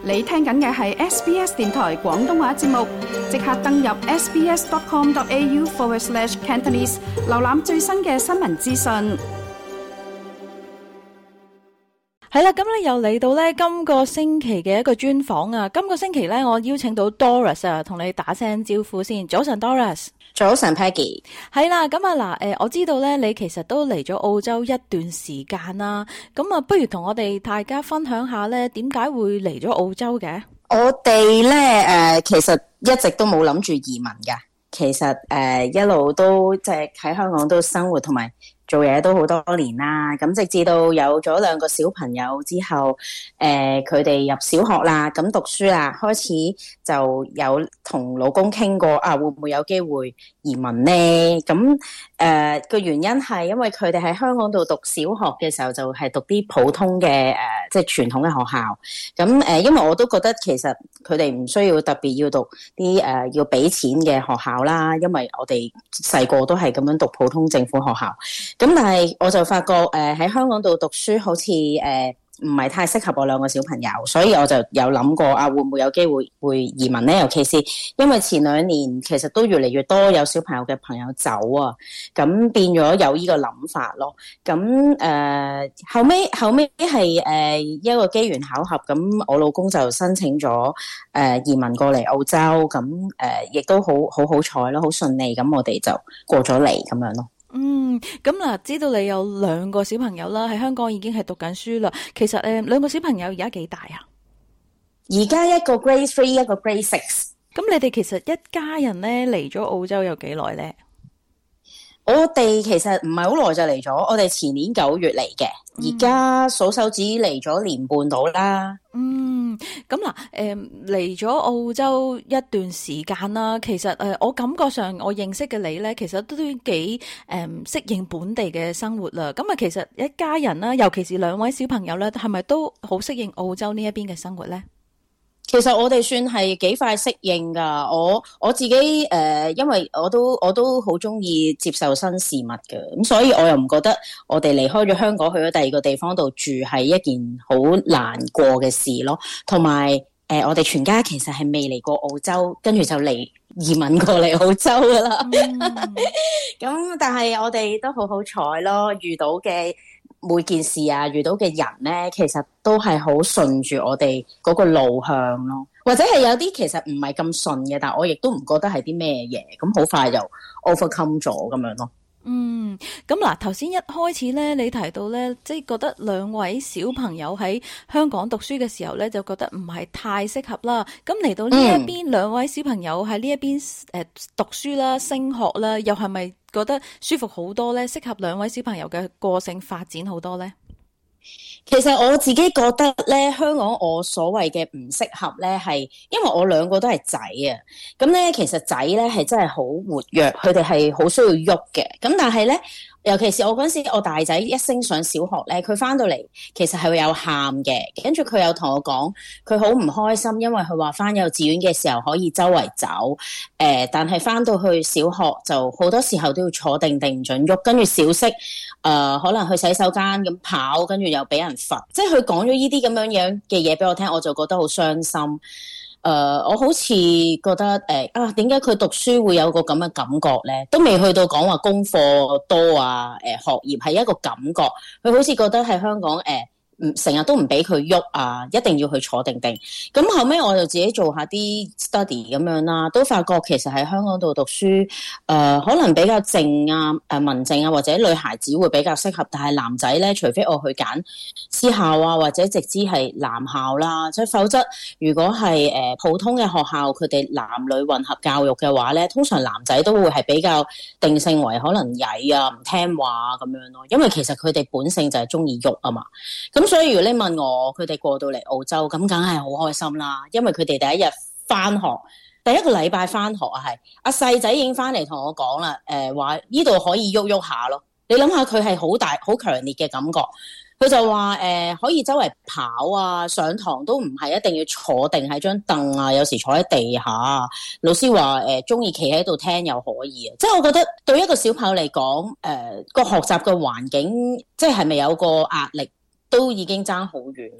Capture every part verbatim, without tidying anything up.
你聽緊嘅係 S B S 電台廣東話節目，即刻登入 sbs.com.au forward slash Cantonese， 瀏覽最新嘅新聞資訊。 係啦，咁咧又嚟到咧今個星期嘅一個專訪啊！今個星期咧，我邀請到 Doris 啊，同你打聲招呼先。早晨 Doris。 早晨 Peggy。 係啦，咁啊嗱，誒，我知道咧，你其實都嚟咗澳洲一段時間啦。咁啊，不如同我哋大家分享下咧，點解會嚟咗澳洲嘅？ 我哋咧誒，其實一直都冇諗住移民㗎。其實誒、呃，一路都即係喺香港都生活同埋做嘢都好多年啦，咁直至到有咗兩個小朋友之後，誒佢哋入小學啦，咁讀書啦，開始就有同老公傾過啊，會唔會有機會移民呢？咁誒個原因係因為佢哋喺香港度讀小學嘅時候就係讀啲普通嘅誒、呃，即係傳統嘅學校。咁誒、呃，因為我都覺得其實佢哋唔需要特別要讀啲誒、呃、要俾錢嘅學校啦，因為我哋細個都係咁樣讀普通政府學校。咁但係我就發覺誒喺、呃、香港度讀書好似誒唔係太適合我兩個小朋友，所以我就有諗過啊，會唔會有機會會移民呢？尤其是因為前兩年其實都越嚟越多有小朋友嘅朋友走啊，咁變咗有呢個諗法咯。咁誒、呃、後尾後尾係誒一個機緣巧合，咁我老公就申請咗誒、呃、移民過嚟澳洲，咁誒亦都好好好彩咯，好順利，咁我哋就過咗嚟咁樣咯。 嗯，咁嗱，知道你有兩個小朋友啦，喺香港已經係讀緊書啦。其實誒，兩個小朋友而家幾大啊？ 而家一個 grade three， 一個 grade six。 咁你哋其實一家人咧嚟咗澳洲有幾耐咧？ 我哋其實唔係好耐就嚟咗，我哋前年九月嚟嘅，而家數手指嚟咗年半到啦。 嗯，咁嗱，誒嚟咗澳洲一段時間啦，其實誒、呃、我感覺上我認識嘅你咧，其實都幾誒、呃、適應本地嘅生活啦。咁啊，其實一家人啦，尤其是兩位小朋友咧，係咪都好適應澳洲呢一邊嘅生活咧？ 其實我哋算係幾快適應㗎，我我自己誒、呃，因為我都我都好鍾意接受新事物嘅，咁所以我又唔覺得我哋離開咗香港去咗第二個地方度住係一件好難過嘅事咯。同埋誒，我哋全家其實係未嚟過澳洲，跟住就嚟移民過嚟澳洲㗎啦。咁、嗯、但係我哋都好好彩咯，遇到嘅每件事啊，遇到嘅人咧，其實都係好順住我哋嗰個路向咯，或者係有啲其實唔係咁順嘅，但係我亦都唔覺得係啲咩嘢，咁好快就 overcome 咗咁樣咯。嗯， 咁嗱，頭先一開始咧，你提到咧，即係覺得兩位小朋友喺香港讀書嘅時候咧，就覺得唔係太適合啦。咁嚟到呢一邊，兩、嗯、位小朋友喺呢一邊誒、呃、讀書啦、升學啦，又係咪覺得舒服好多咧？適合兩位小朋友嘅個性發展好多咧？ 其實我自己覺得咧，香港我所謂嘅唔適合咧，係因為我兩個都係仔啊。咁咧，其實仔咧係真係好活躍，佢哋係好需要喐嘅。咁但係咧，尤其是我嗰陣時，我大仔一升上小學咧，佢翻到嚟其實係會有喊嘅。跟住佢有同我講，佢好唔開心，因為佢話翻幼稚園嘅時候可以周圍走，誒、呃，但係翻到去小學就好多時候都要坐定定唔准喐。跟住小息，誒、呃，可能去洗手間咁跑，跟住又俾人罰。即係佢講咗呢啲咁樣樣嘅嘢俾我聽，我就覺得好傷心。誒、呃，我好似覺得誒、呃、啊，點解佢讀書會有個咁嘅感覺咧？都未去到講話功課多啊，誒、呃，學業係一個感覺。佢好似覺得喺香港誒。呃唔成日都唔俾佢喐啊，一定要去坐定定。咁後尾我就自己做下啲 study 咁樣啦，都發覺其實喺香港度讀書，誒、呃、可能比較靜啊、誒文靜啊，或者女孩子會比較適合。但係男仔咧，除非我去揀私校啊，或者直資係男校啦，即係否則如果係誒、呃、普通嘅學校，佢哋男女混合教育嘅話咧，通常男仔都會係比較定性為可能曳啊、唔聽話咁樣咯。因為其實佢哋本性就係中意喐啊嘛。咁所以如果你問我，佢哋過到嚟澳洲，咁梗係好開心啦，因為佢哋第一日翻學，第一個禮拜翻學啊，係阿細仔已經翻嚟同我講啦，誒話呢度可以喐喐下咯。你諗下佢係好大好強烈嘅感覺，佢就話誒、呃、可以周圍跑啊，上堂都唔係一定要坐定喺張凳啊，有時坐喺地下。老師話誒中意企喺度聽又可以啊，即係我覺得對一個小朋友嚟講，誒、呃、個學習嘅環境即係係咪有個壓力？都已經爭好遠咯。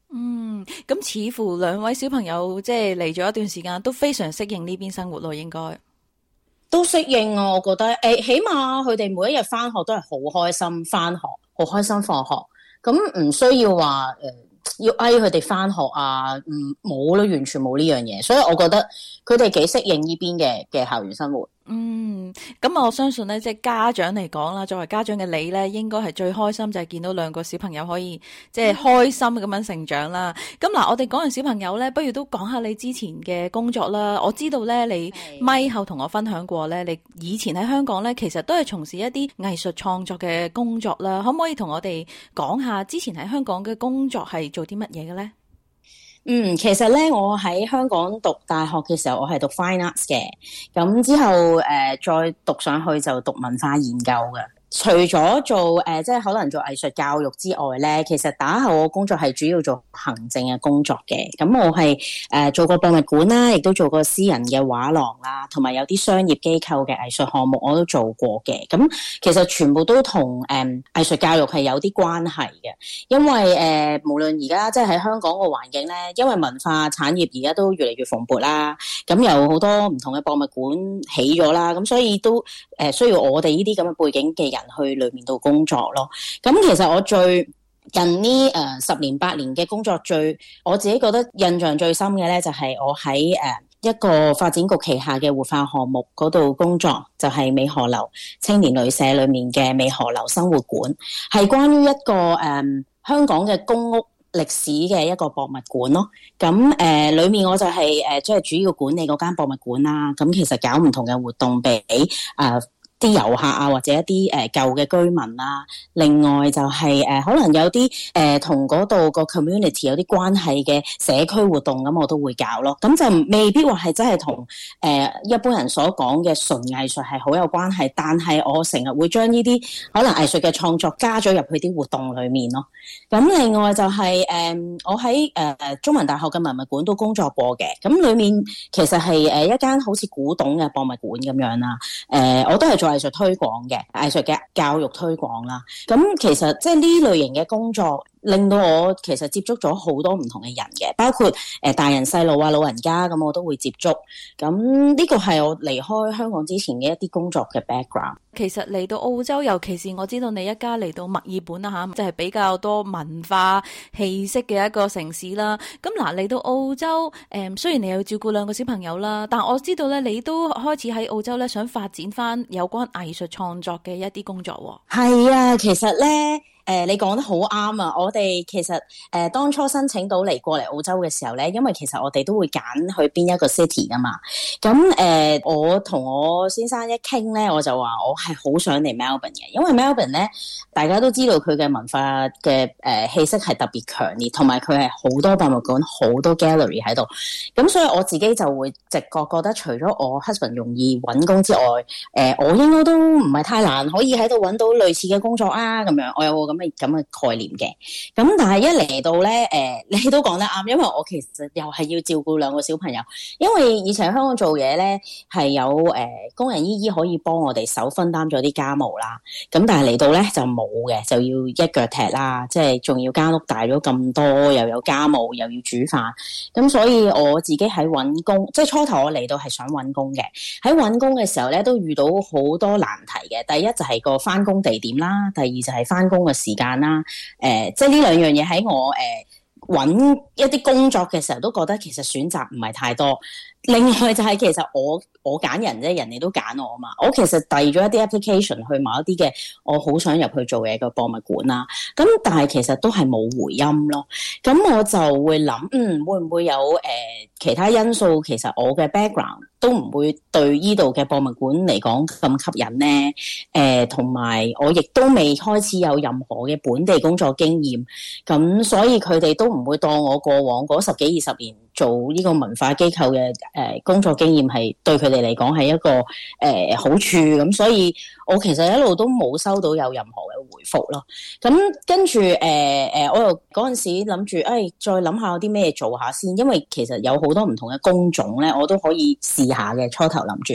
嗯，咁似乎兩位小朋友即係嚟咗一段時間，都非常適應呢邊生活咯，應該都適應啊！我覺得誒、欸，起碼佢哋每一日翻學都係好開心，翻學好開心放學，咁唔需要話誒、呃、要嗌佢哋翻學啊，唔冇咯，完全冇呢樣嘢，所以我覺得佢哋幾適應呢邊嘅嘅校園生活。 嗯，咁我相信咧，即係家長嚟講啦，作為家長嘅你咧，應該係最開心就係見到兩個小朋友可以即係開心咁樣成長啦。咁嗱，我哋講完小朋友咧，不如都講下你之前嘅工作啦。我知道咧，你咪後同我分享過咧，你以前喺香港咧，其實都係從事一啲藝術創作嘅工作啦。可唔可以同我哋講下之前喺香港嘅工作係做啲乜嘢嘅咧？ 嗯，其實咧，我喺香港讀大學嘅時候，我係讀 Fine Arts 嘅，咁之後誒、呃、再讀上去就讀文化研究嘅。除咗做誒、呃，即係可能做藝術教育之外咧，其實打後我工作係主要做行政嘅工作嘅。咁我係誒、呃、做過博物館啦，亦都做過私人嘅畫廊啦，同埋有啲商業機構嘅藝術項目我都做過嘅。咁其實全部都同誒、呃、藝術教育係有啲關係嘅，因為誒、呃、無論而家即係喺香港個環境咧，因為文化產業而家都越嚟越蓬勃啦，咁有好多唔同嘅博物館起咗啦，咁所以都誒、呃、需要我哋呢啲咁嘅背景嘅人去裏面度工作咯。咁其實我最近呢誒、呃、十年八年嘅工作最我自己覺得印象最深嘅咧，就係我喺誒、呃、一個發展局旗下嘅活化項目嗰度工作，就係、是、美荷樓青年旅舍裏面嘅美荷樓生活館，係關於一個誒、呃、香港嘅公屋歷史嘅一個博物館咯。咁誒、呃、裏面我就係誒即係主要管理嗰間博物館啦。咁其實搞唔同嘅活動俾誒。呃啲遊客啊，或者一啲誒、呃、舊嘅居民啦、啊，另外就係、是、誒、呃、可能有啲誒同嗰度個 community 有啲關係嘅社區活動，咁我都會搞咯。咁就未必話係真係同誒一般人所講嘅純藝術係好有關係，但係我成日會將呢啲可能藝術嘅創作加咗入去啲活動裏面咯。咁另外就係、是、誒、呃、我喺誒、呃、中文大學嘅文物館都工作過嘅，咁裏面其實係誒一間好似古董嘅博物館咁樣啦。誒、呃、我都係做藝術推廣嘅，藝術嘅教育推廣啦。咁其實即係呢類型嘅工作，令到我其實接觸咗好多唔同嘅人嘅，包括誒、呃、大人細路啊、老人家咁，我都會接觸。咁呢個係我離開香港之前嘅一啲工作嘅 background。 其實嚟到澳洲，尤其是我知道你一家嚟到墨爾本啦嚇，就係、是、比較多文化氣息嘅一個城市啦。咁嗱，嚟到澳洲，誒、嗯、雖然你有照顧兩個小朋友啦，但我知道咧，你都開始喺澳洲咧想發展翻有關藝術創作嘅一啲工作喎。 係啊，其實咧。誒、呃，你講得好啱啊！我哋其實誒、呃、當初申請到嚟過嚟澳洲嘅時候咧，因為其實我哋都會揀去邊一個 city 噶嘛。咁誒、呃，我同我先生一傾咧，我就話我係好想嚟 Melbourne 嘅，因為 Melbourne 咧大家都知道佢嘅文化嘅誒氣息係特別強烈，同埋佢係好多博物館、好多 gallery 喺度。咁所以我自己就會直覺覺得，除咗我 husband 容易揾工之外，誒、呃、我應該都唔係太難可以喺度揾到類似嘅工作啊。咁樣我有個咁咁嘅概念嘅，咁但係一嚟到咧，誒、呃，你都講得啱，因為我其實又係要照顧兩個小朋友，因為以前喺香港做嘢咧係有誒、呃、工人姨姨可以幫我哋手分擔咗啲家務啦，咁但係嚟到咧就冇嘅，就要一腳踢啦，即係仲要間屋大咗咁多，又有家務又要煮飯，咁所以我自己喺搵工，即係初頭我嚟到係想搵工嘅，喺搵工嘅時候咧都遇到好多難題嘅，第一就係個返工地點啦，第二就係返工嘅時間啦，誒、呃，即係呢兩樣嘢喺我誒搵、呃、一啲工作嘅時候，都覺得其實選擇唔係太多。另外就係其實我我揀人啫，人哋都揀我啊嘛。我其實遞咗一啲 application 去某一啲嘅我好想入去做嘢嘅博物館啦。咁但係其實都係冇回音咯。咁我就會諗，嗯，會唔會有誒、呃、其他因素？其實我嘅 background 都唔會對依度嘅博物館嚟講咁吸引咧。誒、呃，同埋我亦都未開始有任何嘅本地工作經驗，咁所以佢哋都唔會當我過往嗰十幾二十年做呢個文化機構嘅誒、呃、工作經驗係對佢哋嚟講係一個誒、呃、好處，咁所以我其實一路都冇收到有任何嘅回覆咯。咁跟住誒誒，我又嗰陣時諗住，誒、哎、再諗下有啲咩做下先，因為其實有好多唔同嘅工種咧，我都可以試下嘅。初頭諗住。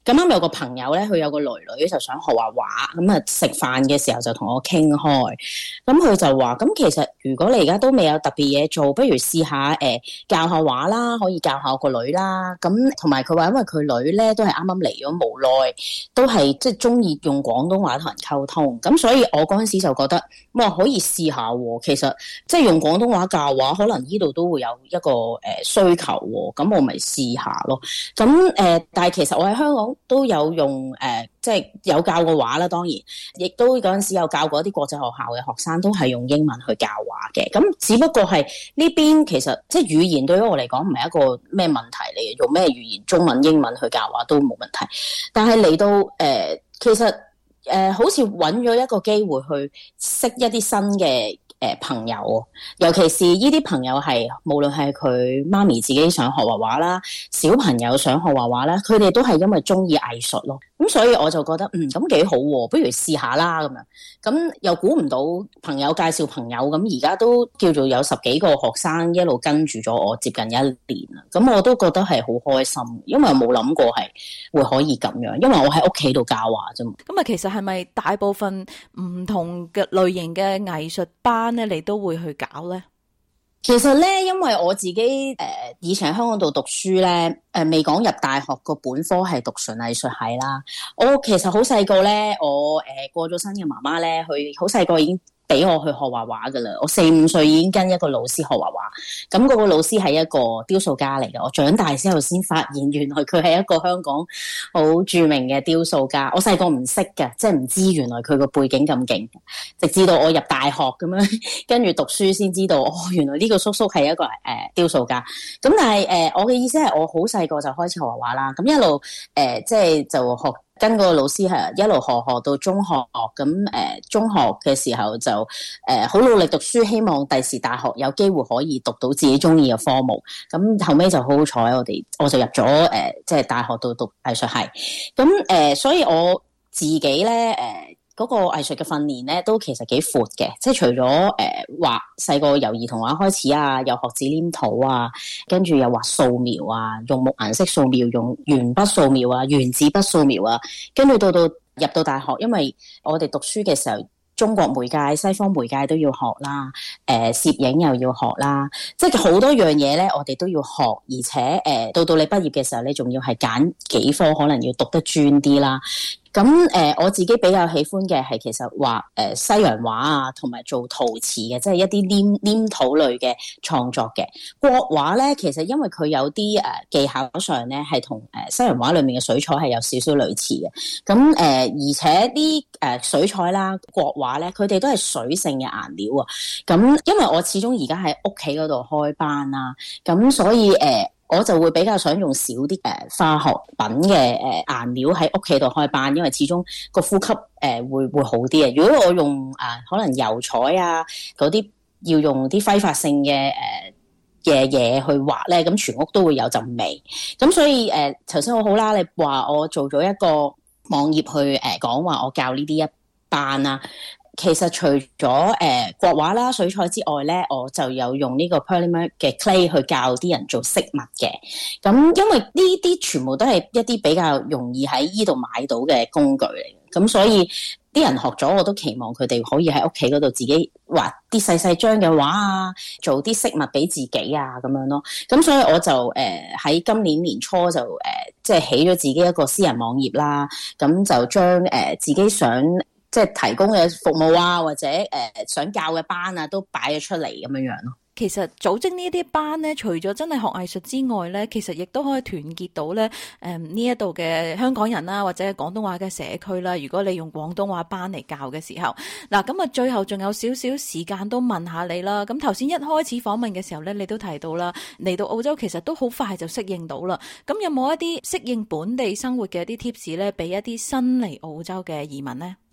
咁啱有個朋友咧，佢有個女女就想學畫畫，咁啊食飯嘅時候就同我傾開，咁佢就話：咁其實如果你而家都未有特別嘢做，不如試下誒、呃、教下畫啦，可以教下我個女啦。咁同埋佢話，因為佢女咧都係啱啱嚟咗冇耐，都係即係中意用廣東話同人溝通，咁所以我嗰陣時就覺得，哇可以試下喎。其實即係用廣東話教畫，可能呢度都會有一個誒、呃、需求喎，咁我咪試下咯。咁誒、呃，但係其實我喺香港都有用誒、呃，即係有教過畫啦，當然，亦都嗰陣時有教過一啲國際學校嘅學生，都係用英文去教畫嘅。咁只不過係呢邊其實即係語言對於我嚟講唔係一個咩問題嚟嘅，用咩語言中文、英文去教畫都冇問題。但係嚟到誒、呃，其實誒、呃、好似揾咗一個機會去識一啲新嘅誒朋友，尤其是呢啲朋友係無論係佢媽咪自己想學畫畫啦，小朋友想學畫畫啦，佢哋都係因為中意藝術咯。咁所以我就覺得嗯咁幾好喎，不如試下啦咁樣。咁又估唔到朋友介紹朋友，咁而家都叫做有十幾個學生一路跟住咗我接近一年啦。咁我都覺得係好開心，因為冇諗過係會可以咁樣，因為我喺屋企度教畫啫嘛。 咁啊，其實係咪大部分唔同嘅類型嘅藝術班咧，你都會去搞咧？ 其實咧，因為我自己誒、呃、以前喺香港度讀書咧，誒未講入大學個本科係讀純藝術系啦。我其實好細個咧，我誒、呃、過咗身嘅媽媽咧，佢好細個已經俾我去學畫畫噶啦，我四五歲已經跟一個老師學畫畫，咁嗰個老師係一個雕塑家嚟嘅。我長大之後先發現，原來佢係一個香港好著名嘅雕塑家。我細個唔識嘅，即係唔知原來佢個背景咁勁，直至到我入大學咁樣跟住讀書先知道，哦，原來呢個叔叔係一個誒、呃、雕塑家。咁但係誒、呃，我嘅意思係我好細個就開始學畫畫啦，咁一路誒、呃、即係就學。跟個老師係一路學學到中學，咁誒、呃、中學嘅時候就誒好、呃、努力讀書，希望第時大學有機會可以讀到自己中意嘅科目。咁後尾就好好彩，我哋我就入咗誒、呃、即係大學度讀藝術系。咁誒、呃，所以我自己咧誒。呃嗰個藝術嘅訓練咧，都其實幾闊嘅，即係除咗誒畫細個由兒童畫開始啊，又學紙黏土啊，跟住又畫素描啊，用木顏色素描，用鉛筆素描啊，原子筆素描啊，跟住到到入到大學，因為我哋讀書嘅時候，中國媒介、西方媒介都要學啦，誒、呃、攝影又要學啦，即係好多樣嘢咧，我哋都要學，而且誒、呃、到到你畢業嘅時候，你仲要係揀幾科，可能要讀得專啲啦。咁誒、呃，我自己比較喜歡嘅係其實畫誒、呃、西洋畫啊，同埋做陶瓷嘅，即係一啲黏黏土類嘅創作嘅。國畫咧，其實因為佢有啲誒、呃、技巧上咧，係同誒西洋畫裏面嘅水彩係有少少類似嘅。咁誒、呃，而且啲誒、呃、水彩啦，國畫咧，佢哋都係水性嘅顏料啊。咁因為我始終而家喺屋企嗰度開班啦，咁所以誒。呃我就會比較想用少啲誒化學品嘅誒顏料喺屋企度開班，因為始終個呼吸誒、呃、會會好啲嘅。如果我用啊、呃、可能油彩啊嗰啲要用啲揮發性嘅誒嘅嘢去畫咧，咁全屋都會有陣味。咁所以誒頭先好好啦，你話我做咗一個網頁去誒、呃、講話我教呢啲一班啦。其實除咗誒、呃、國畫啦、水彩之外咧，我就有用呢個 polymer 嘅 clay 去教啲人做飾物嘅。咁因為呢啲全部都係一啲比較容易喺依度買到嘅工具嚟嘅，咁所以啲人學咗，我都期望佢哋可以喺屋企嗰度自己畫啲細細張嘅畫啊，做啲飾物俾自己啊咁樣咯。咁所以我就誒喺、呃、今年年初就誒、呃、即係起咗自己一個私人網頁啦，咁就將誒、呃、自己想即係提供嘅服務啊，或者誒、呃、想教嘅班啊，都擺咗出嚟咁樣樣咯。 其實組織呢啲班咧，除咗真係學藝術之外咧，其實亦都可以團結到咧誒呢一度嘅香港人啦，或者係廣東話嘅社區啦。如果你用廣東話班嚟教嘅時候，嗱咁啊，最後仲有少少時間都問下你啦。咁頭先一開始訪問嘅時候咧，你都提到啦，嚟到澳洲其實都好快就適應到啦。咁有冇一啲適應本地生活嘅一啲 tips 咧，俾一啲新嚟澳洲嘅移民呢？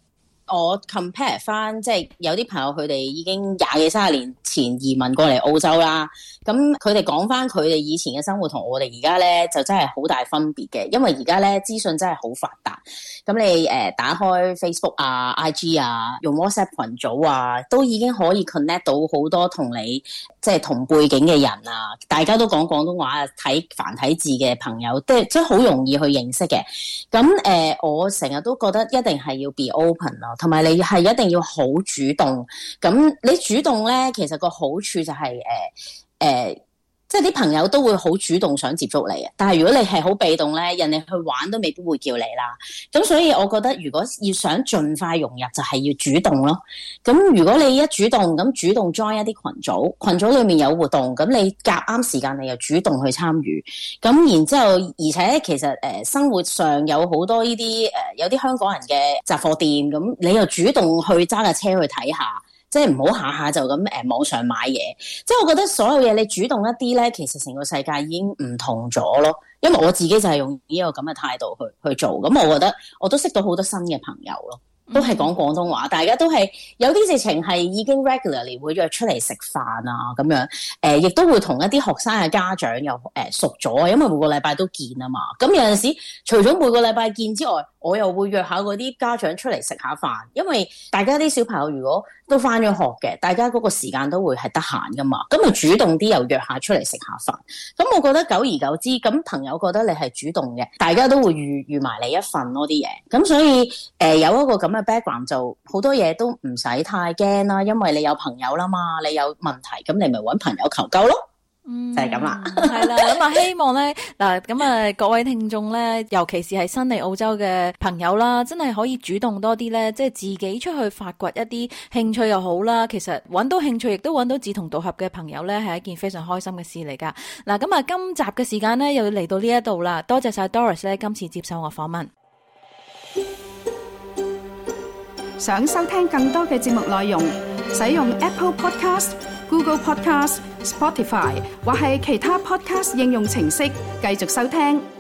我 compare 翻，即係有啲朋友佢哋已經廿幾三十年前移民過嚟澳洲啦，咁佢哋講翻佢哋以前嘅生活同我哋而家咧就真係好大分別嘅，因為而家咧資訊真係好發達，咁你誒、呃、打開 Facebook 啊、I G 啊，用 WhatsApp 群組啊，都已經可以 connect 到好多同你即係同背景嘅人啊，大家都講廣東話、睇繁體字嘅朋友，即係即係好容易去認識嘅。咁誒、呃，我成日都覺得一定係要 be open 咯。同埋你係一定要好主動，咁你主動咧，其實個好處就係誒誒，即係啲朋友都會好主動想接觸你啊。但係如果你係好被動咧，人哋去玩都未必會叫你啦。咁所以我覺得，如果要想盡快融入，就係要主動咯。咁如果你一主動咁主動 join 一啲群組，群組裡面有活動，咁你夾啱時間，你又主動去參與。咁然之後，而且其實誒、呃、生活上有好多呢啲誒，有啲香港人嘅雜貨店，咁你又主動去揸架車去睇下。即係唔好下下就咁誒、呃、網上買嘢，即係我覺得所有嘢你主動一啲咧，其實成個世界已經唔同咗咯。因為我自己就係用呢個咁嘅態度去去做，咁我覺得我都識到好多新嘅朋友咯，都係講廣東話，大家都係有啲直情係已經 regularly 會約出嚟食飯啊咁樣，誒、呃、亦都會同一啲學生嘅家長又誒、呃、熟咗，因為每個禮拜都見啊嘛。咁有陣時除咗每個禮拜見之外，我又會約下嗰啲家長出嚟食下飯，因為大家啲小朋友如果都返咗學嘅，大家嗰個時間都會係得閒噶嘛，咁咪主動啲又約下出嚟食下飯。咁我覺得久而久之，咁朋友覺得你係主動嘅，大家都會預預埋你一份咯啲嘢。咁所以誒、呃、有一個咁嘅 background 就好多嘢都唔使太驚啦，因為你有朋友啦嘛，你有問題咁你咪揾朋友求救咯。嗯，就係咁啦， 係啦，咁啊希望咧嗱，咁啊各位聽眾咧，尤其是係新嚟澳洲嘅朋友啦，真係可以主動多啲咧，即係自己出去發掘一啲興趣又好啦。其實揾到興趣，亦都揾到志同道合嘅朋友咧，係一件非常開心嘅事嚟噶。嗱，咁啊今集嘅時間咧又要嚟到呢一度啦，多謝晒 Doris 咧今次接受我訪問。 想收聽更多嘅節目內容，使用 Apple Podcast、Google Podcast、Spotify 或係其他 Podcast 應用程式繼續收聽。